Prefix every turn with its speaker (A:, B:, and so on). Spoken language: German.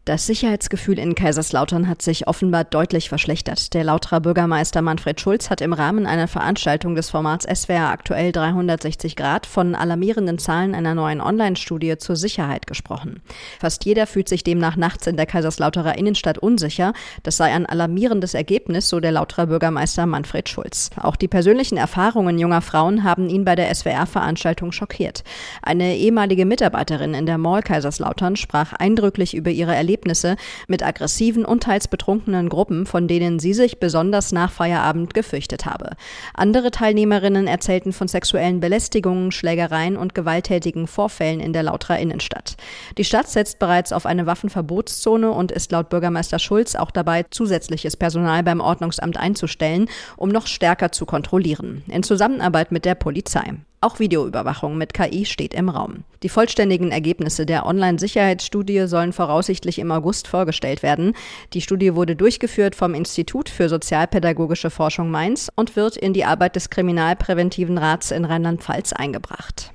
A: Das Sicherheitsgefühl in Kaiserslautern hat sich offenbar deutlich verschlechtert. Der Lauterer Bürgermeister Manfred Schulz hat im Rahmen einer Veranstaltung des Formats SWR aktuell 360 Grad von alarmierenden Zahlen einer neuen Online-Studie zur Sicherheit gesprochen. Fast jeder fühlt sich demnach nachts in der Kaiserslauterer Innenstadt unsicher. Das sei ein alarmierendes Ergebnis, so der Lauterer Bürgermeister Manfred Schulz. Auch die persönlichen Erfahrungen junger Frauen haben ihn bei der SWR-Veranstaltung schockiert. Eine ehemalige Mitarbeiterin in der Mall Kaiserslautern sprach eindrücklich über ihre Erlebnisse mit aggressiven und teils betrunkenen Gruppen, von denen sie sich besonders nach Feierabend gefürchtet habe. Andere Teilnehmerinnen erzählten von sexuellen Belästigungen, Schlägereien und gewalttätigen Vorfällen in der Lauterer Innenstadt. Die Stadt setzt bereits auf eine Waffenverbotszone und ist laut Bürgermeister Schulz auch dabei, zusätzliches Personal beim Ordnungsamt einzustellen, um noch stärker zu kontrollieren, in Zusammenarbeit mit der Polizei. Auch Videoüberwachung mit KI steht im Raum. Die vollständigen Ergebnisse der Online-Sicherheitsstudie sollen voraussichtlich im August vorgestellt werden. Die Studie wurde durchgeführt vom Institut für Sozialpädagogische Forschung Mainz und wird in die Arbeit des Kriminalpräventiven Rats in Rheinland-Pfalz eingebracht.